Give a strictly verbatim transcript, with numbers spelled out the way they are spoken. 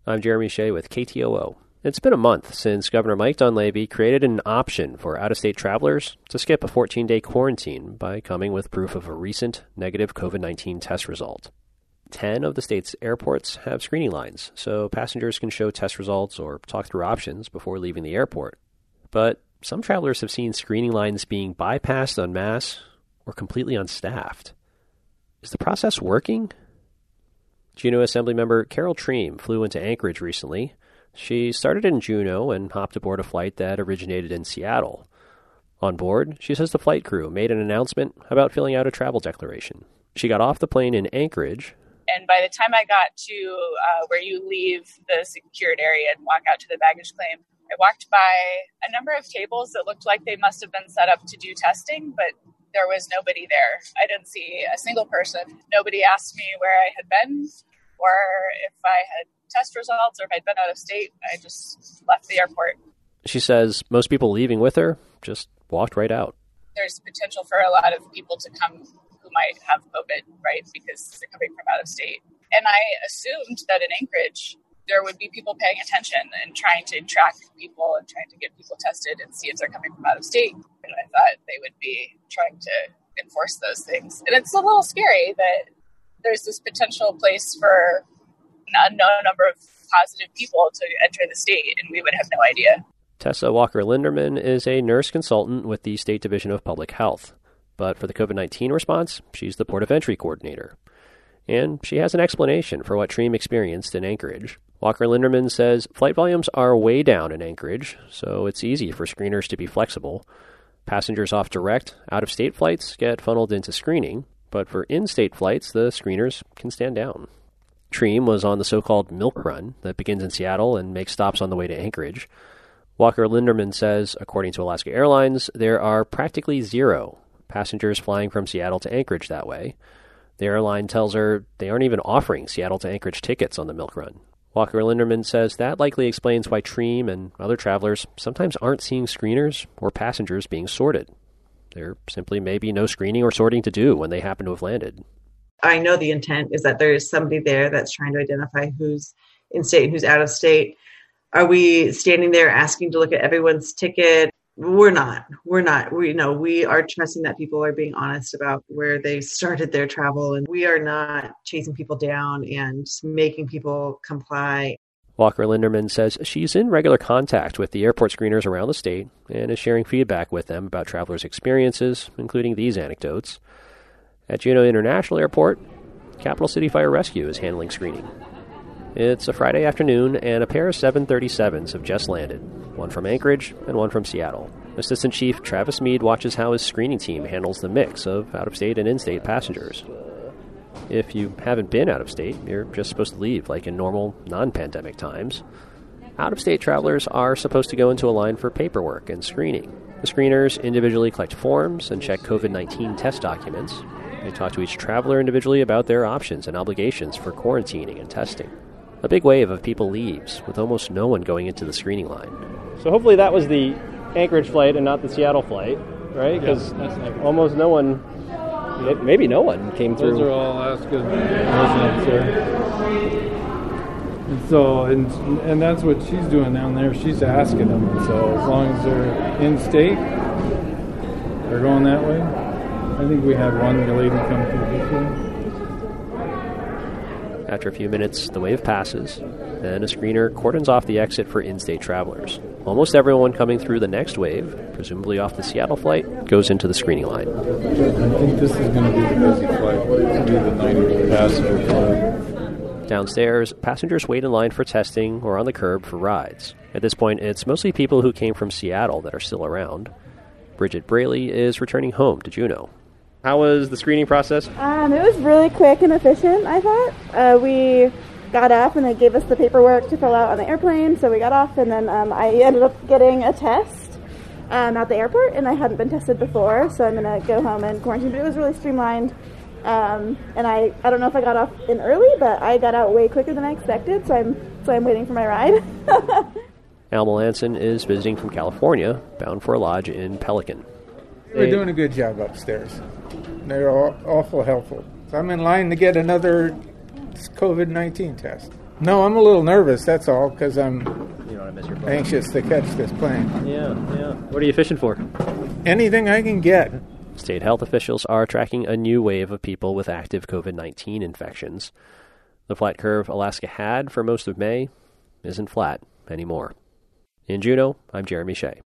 I'm Jeremy Shea with K T O O. It's been a month since Governor Mike Dunleavy created an option for out-of-state travelers to skip a fourteen-day quarantine by coming with proof of a recent negative covid nineteen test result. Ten of the state's airports have screening lines, so passengers can show test results or talk through options before leaving the airport. But some travelers have seen screening lines being bypassed en masse or completely unstaffed. Is the process working? Juneau Assemblymember Carol Treem flew into Anchorage recently. She started in Juneau and hopped aboard a flight that originated in Seattle. On board, she says the flight crew made an announcement about filling out a travel declaration. She got off the plane in Anchorage. And by the time I got to uh, where you leave the secured area and walk out to the baggage claim, I walked by a number of tables that looked like they must have been set up to do testing, but there was nobody there. I didn't see a single person. Nobody asked me where I had been or if I had test results or if I'd been out of state. I just left the airport. She says most people leaving with her just walked right out. There's potential for a lot of people to come who might have COVID, right, because they're coming from out of state. And I assumed that in Anchorage, there would be people paying attention and trying to track people and trying to get people tested and see if they're coming from out of state. And I thought they would be trying to enforce those things. And it's a little scary that there's this potential place for an unknown number of positive people to enter the state, and we would have no idea. Tessa Walker-Linderman is a nurse consultant with the State Division of Public Health. But for the covid nineteen response, she's the port of entry coordinator. And she has an explanation for what Treem experienced in Anchorage. Walker-Linderman says flight volumes are way down in Anchorage, so it's easy for screeners to be flexible. Passengers off direct, out-of-state flights get funneled into screening, but for in-state flights, the screeners can stand down. Treem was on the so-called Milk Run that begins in Seattle and makes stops on the way to Anchorage. Walker-Linderman says, according to Alaska Airlines, there are practically zero passengers flying from Seattle to Anchorage that way. The airline tells her they aren't even offering Seattle to Anchorage tickets on the Milk Run. Walker-Linderman says that likely explains why Treem and other travelers sometimes aren't seeing screeners or passengers being sorted. There simply may be no screening or sorting to do when they happen to have landed. I know the intent is that there is somebody there that's trying to identify who's in state and who's out of state. Are we standing there asking to look at everyone's ticket? We're not. We're not. We you know we are trusting that people are being honest about where they started their travel, and we are not chasing people down and making people comply. Walker-Linderman says she's in regular contact with the airport screeners around the state and is sharing feedback with them about travelers' experiences, including these anecdotes. At Juneau International Airport, Capital City Fire Rescue is handling screening. It's a Friday afternoon, and a pair of seven thirty-sevens have just landed, one from Anchorage and one from Seattle. Assistant Chief Travis Mead watches how his screening team handles the mix of out-of-state and in-state passengers. If you haven't been out of state, you're just supposed to leave like in normal, non-pandemic times. Out-of-state travelers are supposed to go into a line for paperwork and screening. The screeners individually collect forms and check covid nineteen test documents. They talk to each traveler individually about their options and obligations for quarantining and testing. A big wave of people leaves, with almost no one going into the screening line. So hopefully that was the Anchorage flight and not the Seattle flight, right? Because yeah, almost no one, maybe no one came through. Those are all Alaska residents there. And so, and, and that's what she's doing down there. She's asking them. And so as long as they're in state, they're going that way. I think we had one lady come through this way. After a few minutes, the wave passes, then a screener cordons off the exit for in-state travelers. Almost everyone coming through the next wave, presumably off the Seattle flight, goes into the screening line. I think this is going to be the busy flight. It's going to be the ninety passenger flight. Downstairs, passengers wait in line for testing or on the curb for rides. At this point, it's mostly people who came from Seattle that are still around. Bridget Braley is returning home to Juneau. How was the screening process? Um, it was really quick and efficient, I thought. Uh, we got off and they gave us the paperwork to fill out on the airplane, so we got off, and then um, I ended up getting a test um, at the airport, and I hadn't been tested before, so I'm going to go home and quarantine, but it was really streamlined. Um, and I, I don't know if I got off in early, but I got out way quicker than I expected, so I'm so I'm waiting for my ride. Al Melanson is visiting from California, bound for a lodge in Pelican. They're doing a good job upstairs. They're all, awful helpful. So I'm in line to get another covid nineteen test. No, I'm a little nervous, that's all, because I'm You don't want to miss your plane. anxious to catch this plane. Yeah, yeah. What are you fishing for? Anything I can get. State health officials are tracking a new wave of people with active covid nineteen infections. The flat curve Alaska had for most of May isn't flat anymore. In Juneau, I'm Jeremy Shea.